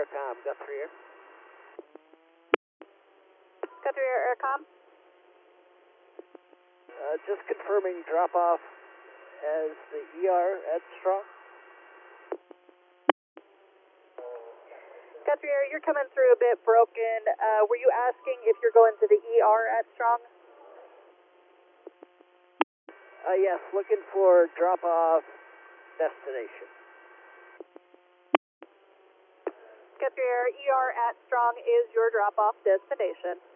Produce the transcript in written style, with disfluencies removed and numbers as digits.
Aircom, Guthrie Air. Guthrie Air Aircom. Just confirming drop off as the ER at Strong. Guthrie Air, you're coming through a bit broken. Were you asking if you're going to the ER at Strong? Yes, looking for drop off destination. Guthrie Air, ER at Strong is your drop off destination.